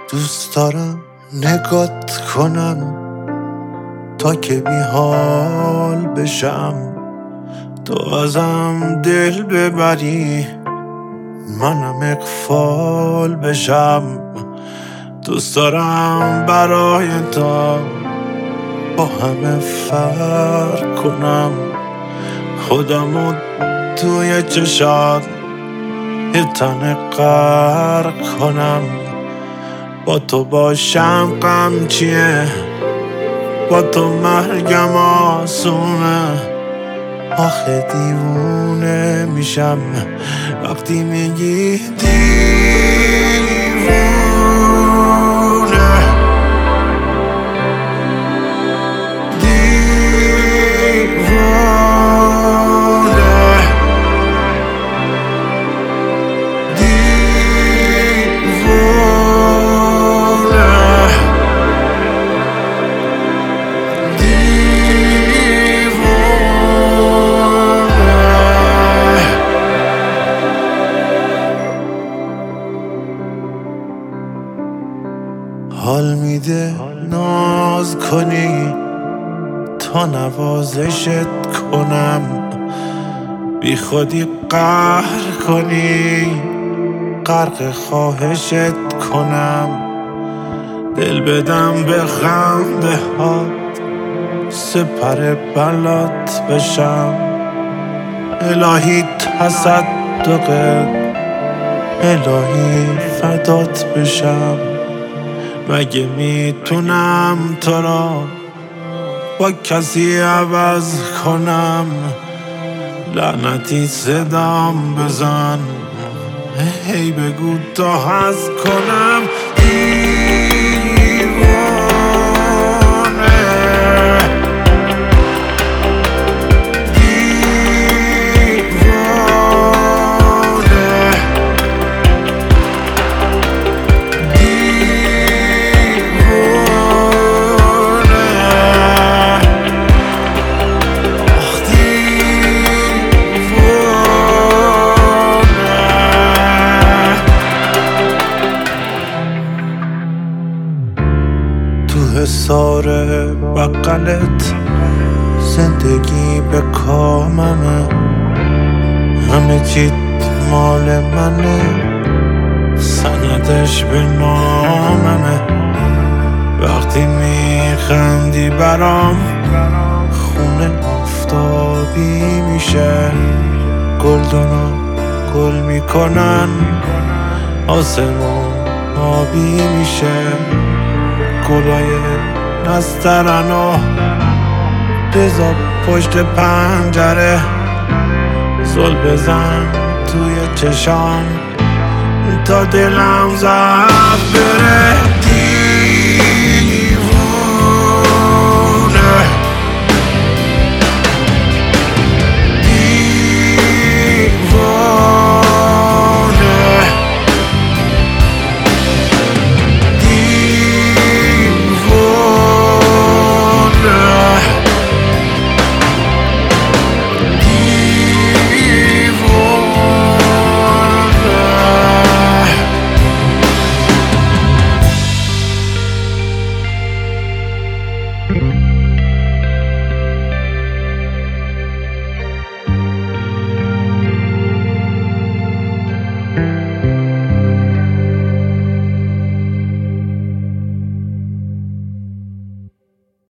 دوست دارم نگات کنم تا که بی حال بشم، تو ازم دل ببری منم اغفال بشم. دوست دارم برای تو با همه فرق کنم، خودمو توی چشات یه تن غرق کنم. با تو باشم غم چیه، با تو مرگم آسونه. آخه دیوونه میشم وقتی میگی دیوونه. حال میده ناز کنی تا نوازشت کنم، بی خودی قهر کنی غرق خواهشت کنم. دل بدم به خنده هات سپر بلات بشم، الهی تصدقت الهی فدات بشم. مگه میتونم تو را با کسی عوض کنم؟ لعنتی صدام بزن هی بگو تا هست کنم. حصار بقلت زندگی به کاممه، همه چیت مال منه، سندش به ناممه. وقتی میخندی برام خونه آفتابی میشه، گلدونا گل میکنن آسمون آبی میشه. گلای نسترن و رضا پشت پنجره، زل بزن توی چشام تا دلم زد